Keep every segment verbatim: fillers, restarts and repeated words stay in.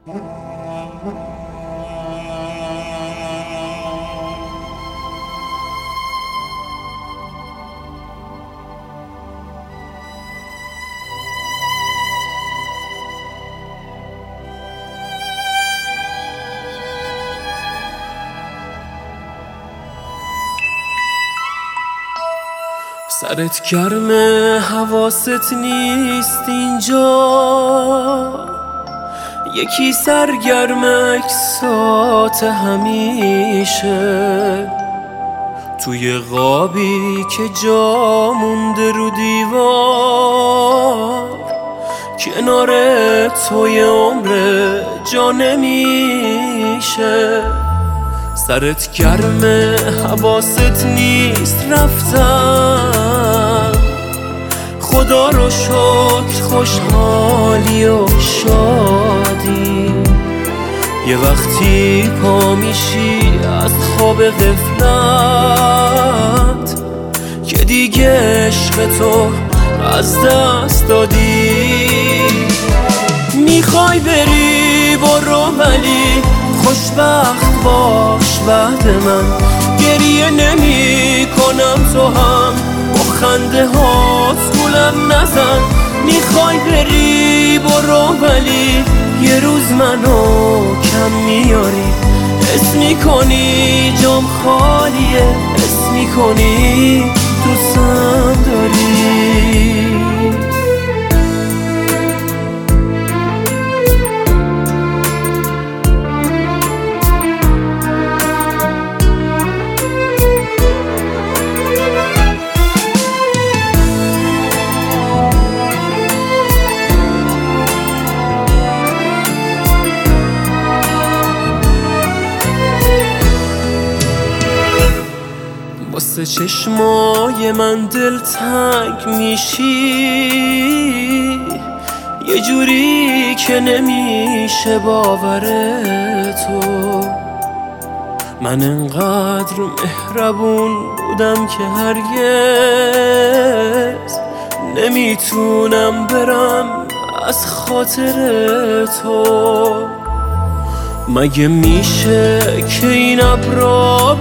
سرت گرمه حواست نیست اینجا، یکی سرگرم اکسات همیشه، توی قابی که جا مونده رو دیوار، کنار توی عمر جا نمیشه. سرت گرمه حواست نیست رفتم، خدا رو شکر خوشحالی و شادی، یه وقتی پا میشی از خواب غفلت که دیگه عشق تو از دست دادی. میخوای بری برو ولی خوشبخت باش بعد من، گریه نمی کنم تو هم با خنده هات گولم نزن. میخوای بری برو ولی یه روز منو کم میاری، حس میکنی جام خالیه، حس میکنی دوستم داری. واسه چشمای من دلتنگ میشی، یه جوری که نمیشه باور تو. من انقدر مهربون بودم که هرگز نمیتونم برم از خاطر تو. مگه میشه که این ابرا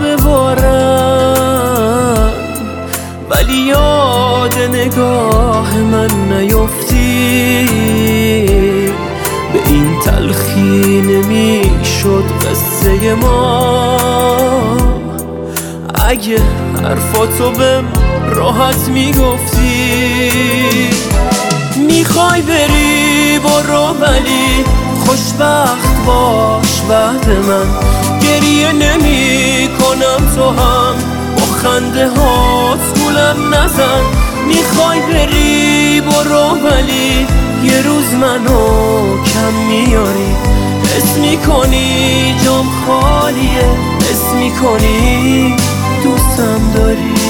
ببارن ولی یاد نگاه من نیفتی؟ به این تلخی نمیشد قصه ما اگه حرفاتو بهم راحت میگفتی. میخوای بری برو ولی خوشبخت باش بعد من، گریه نمی کنم تو هم با خنده هات گولم نزن. میخوای بری برو ولی یه روز منو کم میاری، حس میکنی جام خالیه، حس میکنی دوستم داری.